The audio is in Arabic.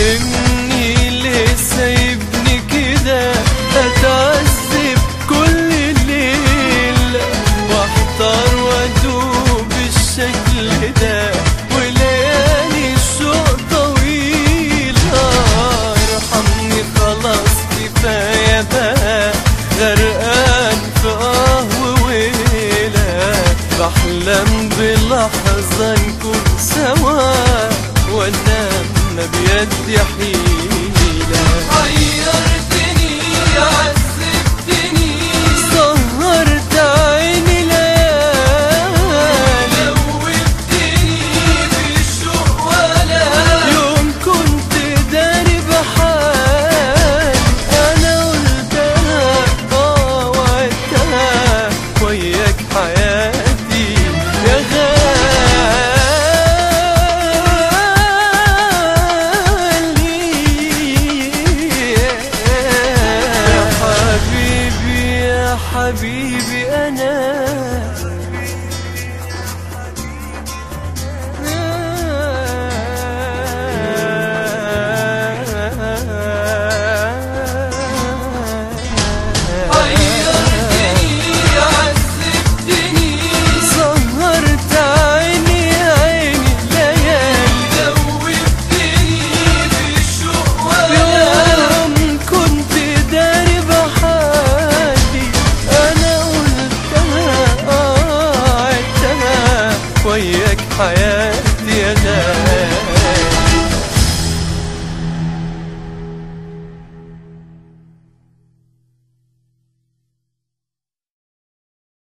فهمني ليه سايبني كده اتعذب كل الليل، واحتار وادوب بالشكل ده، وليالي الشوق طويلة. ارحمني خلاص كفاية بقى، غرقان في وويلة، بحلم بلحظة نكون سوا وانام ما بيدي حيلة. غيرتني عذبتني سهرت عيني ليالي، لوبتني بالشوق ولا يوم كنت داري بحالي. انا قلتها وعدتها وياك حياتي يا غالي. حبيبي أنا وياك حياتي.